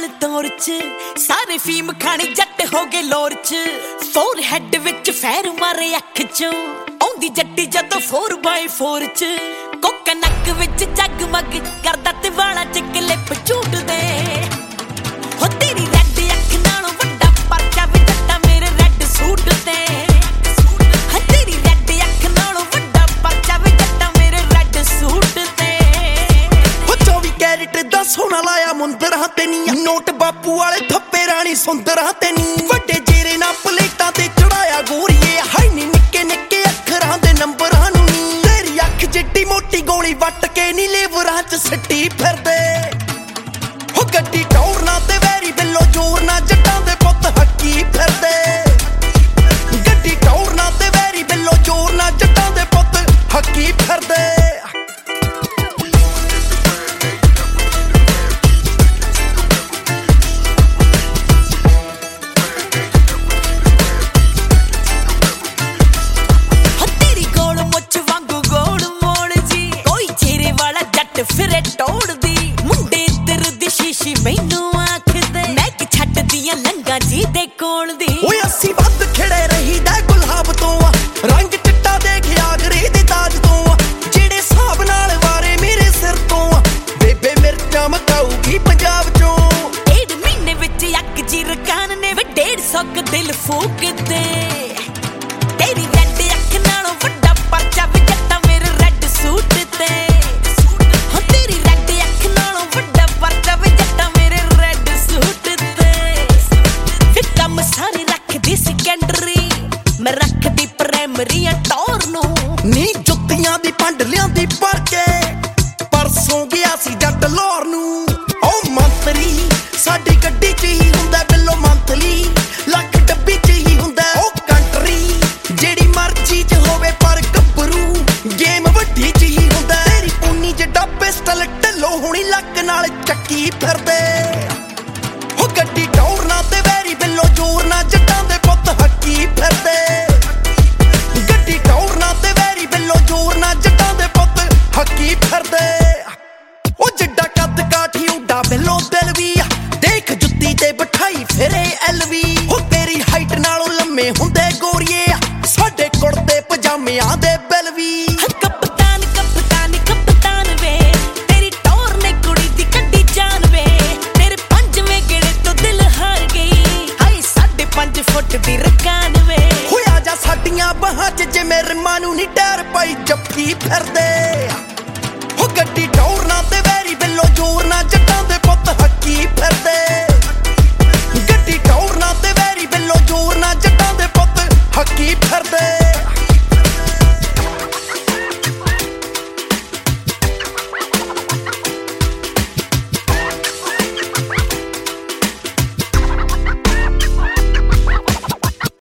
ਨਾਲ ਤੌਰ ਚ ਸਾਰੇ ਫੀਮ ਖਾਣੀ ਜੱਟ ਹੋ ਗਏ ਲੋਰ ਚ ਫੋਰ ਹੈਡ ਵਿੱਚ ਫੈਰ ਮਾਰੇ ਅੱਖ ਚੋਂ ਆਉਂਦੀ ਜੱਟੀ ਜਦੋਂ 4x4 ਚ ਕੋਕਾ ਨੱਕ ਵਿੱਚ ਜਗਮਗ ਕਰਦਾ ਤੇ ਵਾਲਾਂ ਚ ਕਲਿੱਪ ਝੂਟਦੇ ਹੋ ਤੇਰੀ ਰੈਡ ਅੱਖ ਨਾਲੋਂ ਵੱਡਾ ਪਰਚਾ ਵੀ ਜੱਟਾ ਮੇਰੇ ਰੈਡ ਸੂਟ ਤੇ ਹਾਂ ਤੇਰੀ ਰੈਡ ਅੱਖ ਨਾਲੋਂ ਵੱਡਾ ਪਰਚਾ ਵੀ ਜੱਟਾ ਮੇਰੇ ਰੈਡ ਸੂਟ ਤੇ ਹੋ 24 ਕੈਰਟ ਦਾ ਸੋਨਾ ਲਾਇਆ ਮੁੰਦਰਾਂ ਤੇ ਨੀ ਨੋਟ ਬਾਪੂ ਵਾਲੇ ਥੱਪੇ ਰਾਣੀ ਸੁੰਦਰਾਂ ਤੇ ਨੀ ਵੱਡੇ ਜੇਰੇ ਨਾਲ ਪਲੇਟਾਂ ਤੇ ਚੜਾਇਆ ਗੋਰੀਏ ਹਾਈ ਨੀ ਨਿੱਕੇ ਨਿੱਕੇ ਅੱਖਰਾਂ ਦੇ ਨੰਬਰਾਂ ਨੂੰ ਨੀ ਤੇਰੀ ਅੱਖ ਜਿੱਡੀ ਮੋਟੀ ਗੋਲੀ ਵੱਟ ਕੇ ਨੀ ਲੇਵਰਾਂ ਚ ਸਿੱਟੀ ਫਿਰਦੇ ਹੋ ਗੱਡੀ ਟੌਰ ਨਾ ਤੇ ਵੈਰੀ ਬਿੱਲੋ ਜੋਰ ਨਾ ਜੱਟਾਂ ਦੇ ਪੁੱਤ ਹੱਕੀ ਫਿਰਦੇ ਗੱਡੀ ਟੌਰ ਨਾ ਤੇ ਵੈਰੀ ਬਿੱਲੋ ਜੋਰ ਨਾ ਜੱਟਾਂ ਦੇ ਪੁੱਤ ਹੱਕੀ ਫਿਰਦੇ ਫਿਰੇ ਟੋੜਦੀ ਮੁੰਡੇ ਇੱਧਰ ਦੀ ਸ਼ੀਸ਼ੀ ਮੈਨੂੰ ਆਖਦੇ ਮੈਂ ਕਿ ਛੱਡਦੀਆਂ ਲੰਗਾ ਜੀ ਦੇ ਕੋਲ ਦੀ ਓਏ ਅਸੀਂ ਵੱਧ ਖਿੜੇ ਰਹੀਦਾ ਗੁਲਾਬ ਤੋਂ ਆ ਰੰਗ ਚਿੱਟਾ ਦੇਖ ਆਗਰੇ ਦੇ ਤਾਜ ਤੋਂ ਆ ਜਿਹੜੇ ਹਿਸਾਬ ਨਾਲ ਵਾਰੇ ਮੇਰੇ ਸਿਰ ਤੋਂ ਆ ਬੇਬੇ ਮਿਰਚਾਂ ਮਕਾਊਗੀ ਪੰਜਾਬ ਚੋਂ 1.5 ਮਹੀਨੇ ਵਿੱਚ ਅੱਗ ਜੀ ਰਕਾਨ ਨੇ 150 ਕ ਦਿਲ ਫੂਕਦੇ ਤੇਰੀ ਰੈਡ ਅੱਖ ਨਾਲੋਂ ਵੱਡਾ ਪਰਚਾ ਵੀ ਜੱਟਾ ਮੇਰੇ ਰੈਡ ਸੂਟ ਤੇ ਮੈਂ ਰੱਖਦੀ ਪ੍ਰਾਇਮਰੀਆਂ ਟੌਰ ਨੂੰ ਨੀ ਜੁੱਤੀਆਂ ਦੀ ਪੰਡ ਲਿਆਂਦੀ ਭਰ ਕੇ ਪਰਸੋਂ ਗਿਆ ਸੀ ਜੱਟ ਲੋਰ ਨੂੰ ਓ ਮੰਤਰੀ ਸਾਡੀ ਗੱਡੀ ਚ ਹੀ ਹੁੰਦਾ ਬਿੱਲੋ ਮੰਥਲੀ ਲੱਖ ਡੱਬੀ ਚ ਹੀ ਹੁੰਦਾ ਓ ਕੰਟਰੀ ਜਿਹੜੀ ਮਰਜ਼ੀ ਚ ਹੋਵੇ ਪਰ ਗੱਭਰੂ ਗੇਮ ਵੱਡੀ ਚ ਹੀ ਹੁੰਦਾ ਤੇਰੀ ਪੂਨੀ ਜਿੱਡਾ ਪਿਸਟਲ ਢਿੱਲੋ ਹੋਣੀ ਲੱਕ ਨਾਲ ਚੱਕੀ ਫਿਰਦੇ ਹੋ ਗੱਡੀ ਟੌਰ ਨਾ ਤੇ ਵੈਰੀ ਬਿੱਲੋ ਜੋਰ ਨਾ ਜੱਟਾਂ ਦੇ ਪੁੱਤ ਹੱਕੀ ਫਿਰਦੇ ਗੱਡੀ ਟੌਰ ਨਾ ਤੇ ਵੈਰੀ ਬਿੱਲੋ ਜੋਰ ਨਾ ਜੱਟਾਂ ਦੇ ਪੁੱਤ ਹੱਕੀ ਫਿਰਦੇ ਉਹ ਜਿੱਡਾ ਕੱਦ ਕਾਠੀ ਉੱਡਾ ਬਿੱਲੋ ਦਿਲ ਵੀ ਦੇਖ ਜੁੱਤੀ ਤੇ ਬਿਠਾਈ ਫਿਰੇ ਐਲਵੀ ਉਹ ਤੇਰੀ ਹਾਈਟ ਨਾਲੋਂ ਲੰਮੇ ਹੁੰਦੇ ਗੋਰੀਏ ਸਾਡੇ ਕੁੜਤੇ ਪਜਾਮਿਆਂ ਦੇ ਬਿੱਲ ਵੀ ਕਪਤਾਨ ਕਪਤਾਨ ਕਪਤਾਨ ਵੇ ਤੇਰੀ ਟੌਰ ਨੇ ਕੁੜੀ ਦੀ ਕੱਢੀ ਜਾਨ ਵੇ ਤੇਰੇ 5ਵੇਂ ਗੇੜੇ ਤੋਂ ਦਿਲ ਹਾਰ ਗਈ ਹਾਏ 5.5 ਫੁੱਟ ਦੀ ਰਕਾਨ ਵੇ ਹੋਇਆ ਜਾ ਸਾਡੀਆਂ ਬਾਹਾਂ ਚ ਜਿਵੇਂ ਰਮਾਂ ਨੂੰ ਨੀ ਟੈਰ ਪਾਈ ਜੱਫੀ ਫਿਰਦੇ ਹੋ ਗੱਡੀ ਟੌਰ